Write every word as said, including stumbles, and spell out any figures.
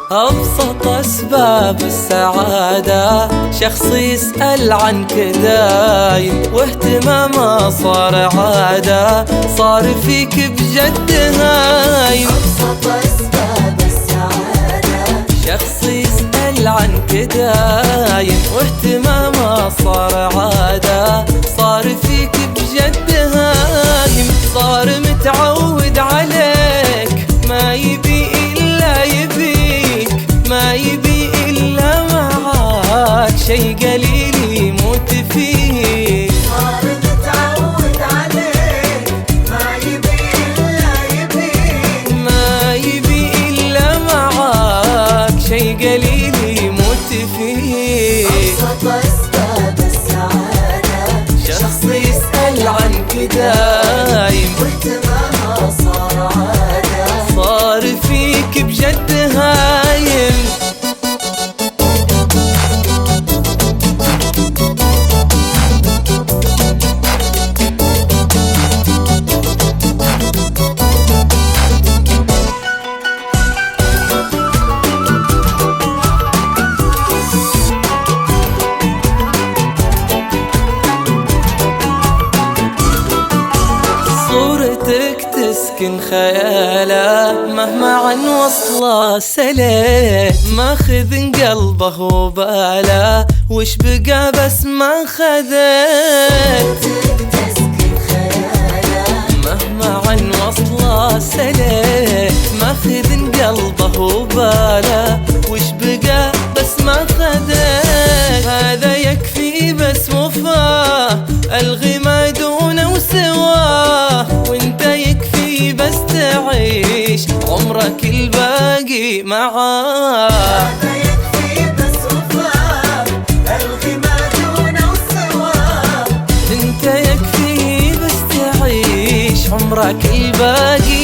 أبسط أسباب السعادة شخص يسأل عنك دايم، واهتمامه صار عادة، صار فيك بجد هايم. أبسط أسباب السعادة شخص يسأل عنك دايم، واهتمامه صار عادة، صار فيك بجد هايم. صار متعود عليك، ما يبي إلا يبيك، ما يبي إلا معاك، شي قليل يموت فيك. صار متعود عليك، ما يبي إلا يبيك، ما يبي إلا معاك، شي قليل يموت فيك. أبسط أسباب السعادة شخص يسأل عنك دايم، واهتمامها صار عادة، صار فيك بجد هايم. صورتك تسكن خياله، مهما عن وصله سلام، ماخذ قلبه وباله، وش بقى بس ما خذت. تسكن خياله، مهما عن وصله سلام، ماخذ قلبه وباله، وش بقى بس ما خذت. هذا يكفي بس وفاه، الغي ما دونه وسواه، وانت يكفي بس تعيش عمرك الباقي معاه. هذا يكفي بس وفاه، الغي ما دونه وسواه، انت يكفي بس تعيش عمرك الباقي